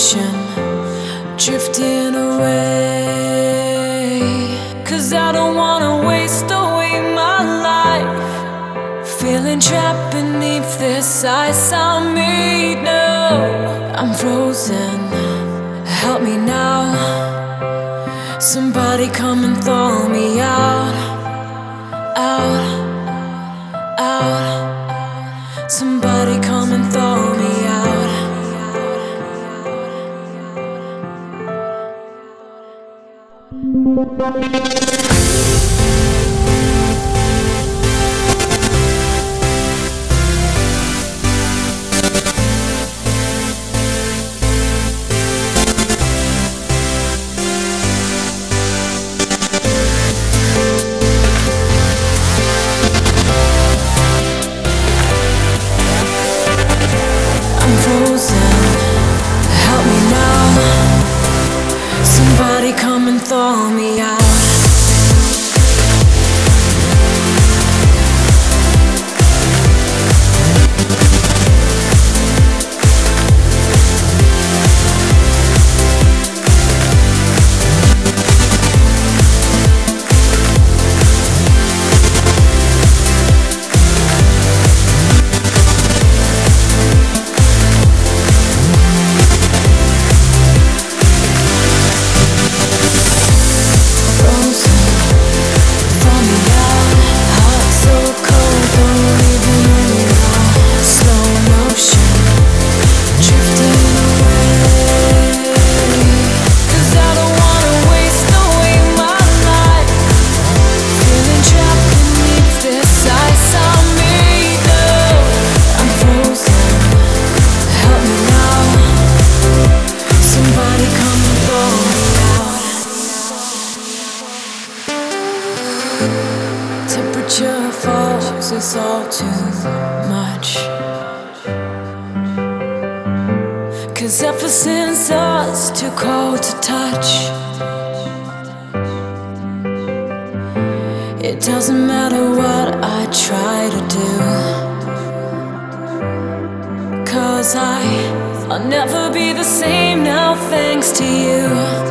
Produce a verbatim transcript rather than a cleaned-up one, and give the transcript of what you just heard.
ocean, drifting away. Cause I don't wanna waste away my life, feeling trapped beneath this ice I made. No, I'm frozen, help me now. Somebody come and thaw me out, out, out. Somebody come and thaw me out. Help me now. Somebody come and thaw me out. Temperature falls, it's all too much. Cause ever since us, too cold to touch. It doesn't matter what I try to do, cause I, I'll never be the same now thanks to you.